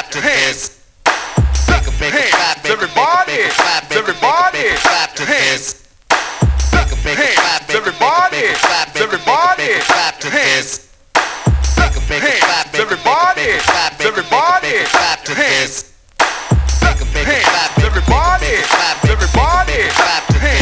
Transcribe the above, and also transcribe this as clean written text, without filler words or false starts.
clap to this. Make a clap, everybody, everybody, clap to this. Make a clap, everybody, everybody, clap to this. Make a clap, everybody, everybody, clap to this. Make a clap, everybody, everybody, clap to this.